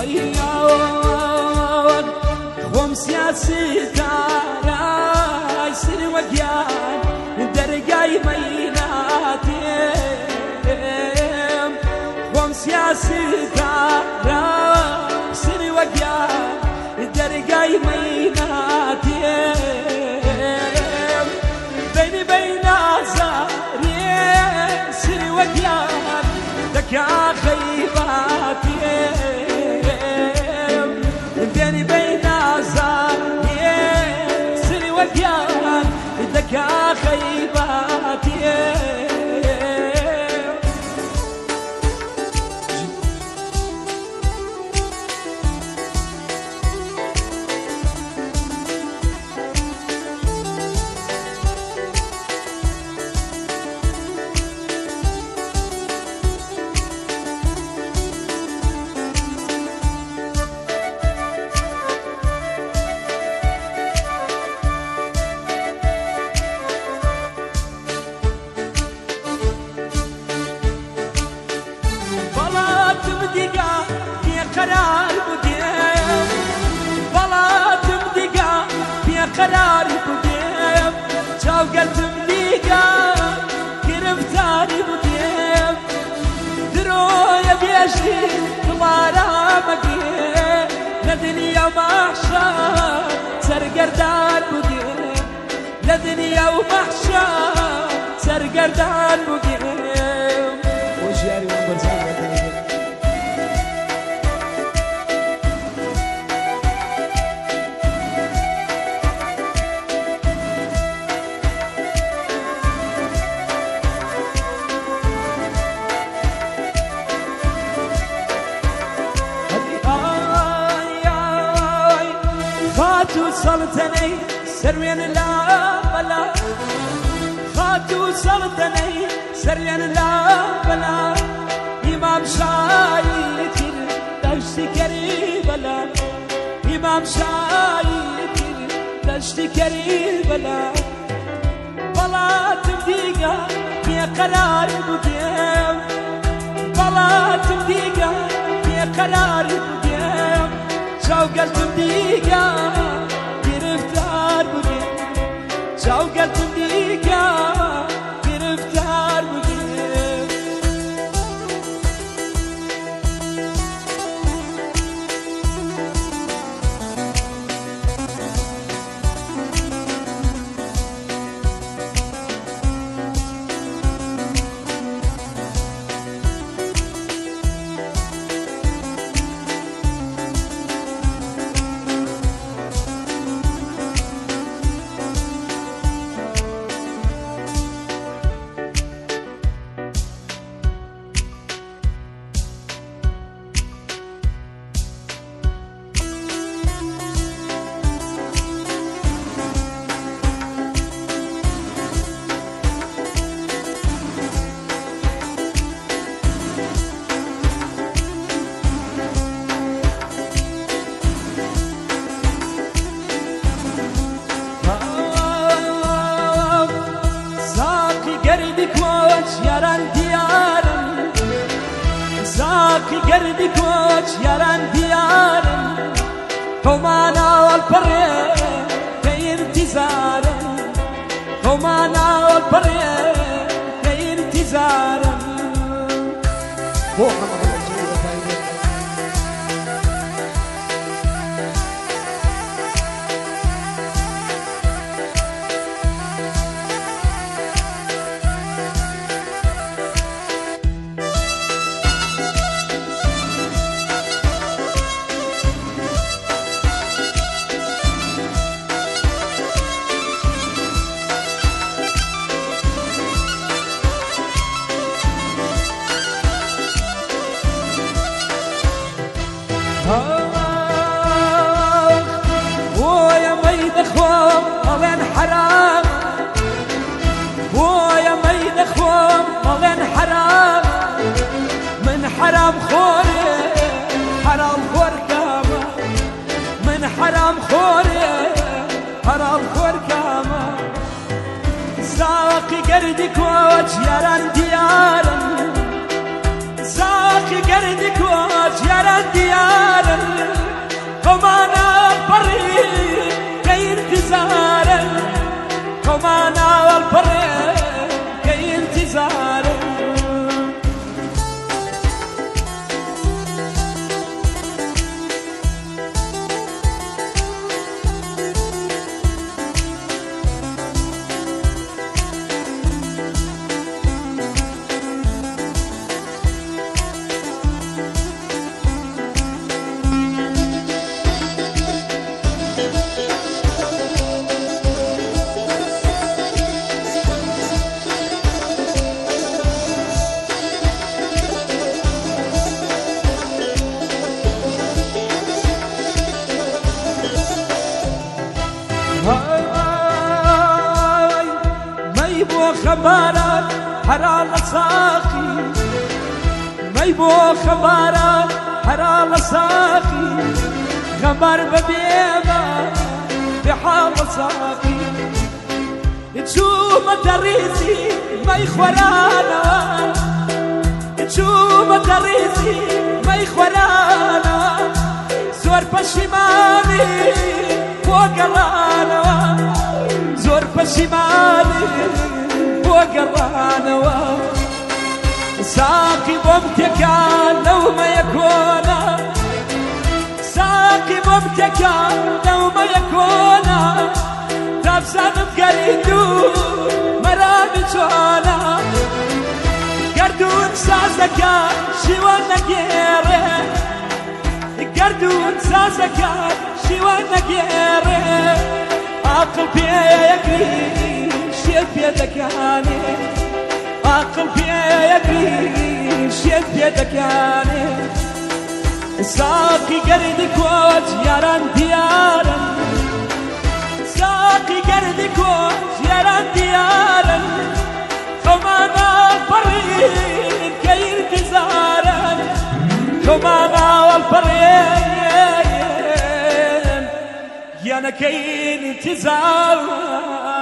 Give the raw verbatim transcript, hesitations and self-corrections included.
وياك خم سياسي داراي سري وقيان درقاي ميناتي خم سياسي داراي سري وقيان درقاي ميناتي بيني بين زاري سري وقيان دكا خيباتي بيني بين زاري سري وقيان دكا خيباتي قرار بديم بلا تمدقا في قرار بديم جاو قلت مدقا كرفتاني بديم درو يا بيشي طلارا مقيم لدنيا محشر سرقردان بديم لدنيا ومحشر سرقردان بديم وجاري ومبرزان خاتو سلطني سروين لا بلا خاتو سلطني سروين لا بلا إمام شايكر تشتكري بلا إمام شايكر تشتكري بلا بلا تمديقا في قرار بديم بلا تمديقا في قرار بديم جاو قلت مديقا كرفتار بقيم جاو قلت مديقا كرفتار بقيم ساقي قردك وجه يران ديارا همانا والبرية في انتظارا همانا والبرية في انتظارا ويا ميد اخوام مالين حرام ويا ميد اخوام مالين حرام من حرام خوري حرام خور كاما من حرام خوري حرام خور كاما ساقي قردك وجه يران ديارا ساقي قردك وجيرا ديارا قمانا البريق كي انتظارا قمانا البريق كي انتظارا ما يبغى خبرك حرام ساقي ما يبغى خبرك حرام ساقي خبر ببيبة بحال ساقي تشوف تريسي ما يخورانا تشوف تريسي ما يخورانا زور بشمالي وقرانا زور بشمالي وقرانا ساقي بمتكا لو ما يكون ساقي بمتكا لو ما يكون تفسد بقريدو مرامي جوانا قردون سازكا شوانا كيري قردون سازكا شوانا كيري عقل بيكري شيف يدك يعني عقل بيكري شيف يدك يعني ساقي قردك وجيران ديارا ساقي قردك وجيران ديارا خمانا الفريق كي انتظارا خمانا الفريق يا نكين انتظار